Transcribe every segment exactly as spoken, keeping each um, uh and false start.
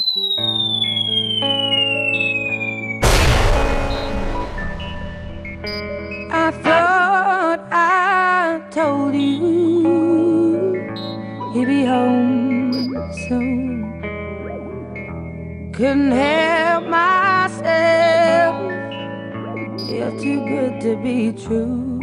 I thought I told you he'd be home soon. Couldn't help myself, feel too good to be true.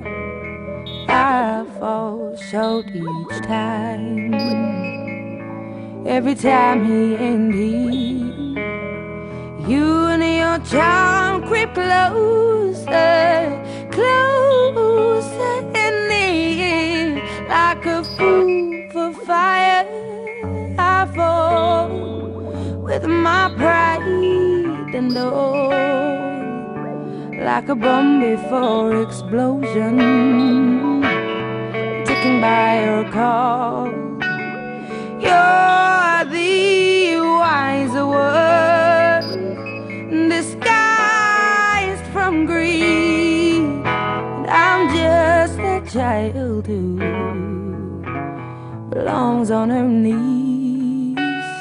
I fall short each time, every time he and he. You and your charm creep closer, closer in me. Like a fool for fire, I fall with my pride and all. Like a bomb before explosion, ticking by your call. You're the wiser one, disguised from greed, and I'm just a child who belongs on her knees.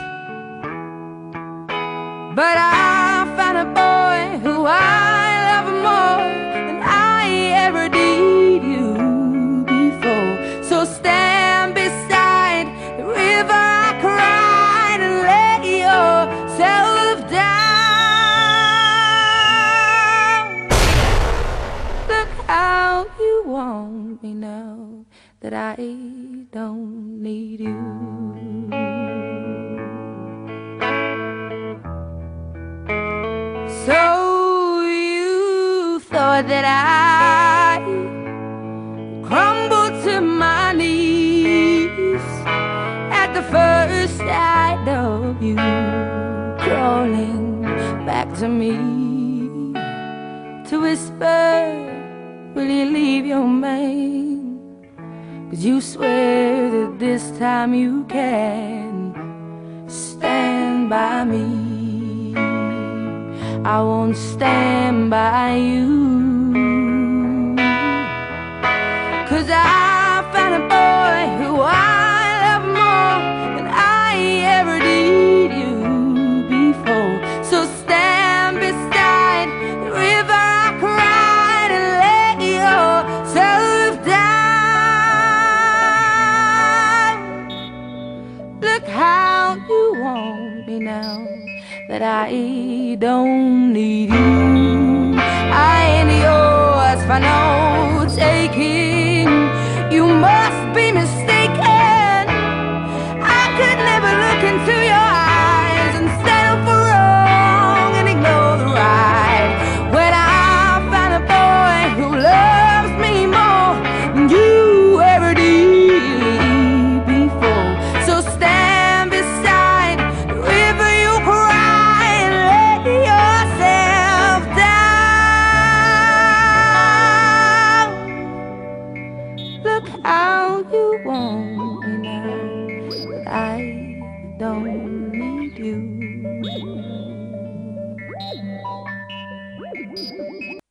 But I found a boy who I love more than I ever did you before. So stand beside the river I cried and let yourself down. Look how you want me now that I don't need you. So you thought that I crumbled to my knees at the first sight of you crawling back to me to whisper, will you leave your man? 'Cause you swear that this time you can stand by me. I won't stand by you, 'cause I found a boy who I love more than I ever did you before. So stand beside the river I cried and let yourself down. Look how you want me now that I don't need you. I ain't yours for no taking. You must be mistaken. I could never look into your eyes and settle for wrong and ignore the right. When I found a boy who loves me more than you ever did before. So stand beside the river you cry and let yourself down. Look how you want me now that I don't need you.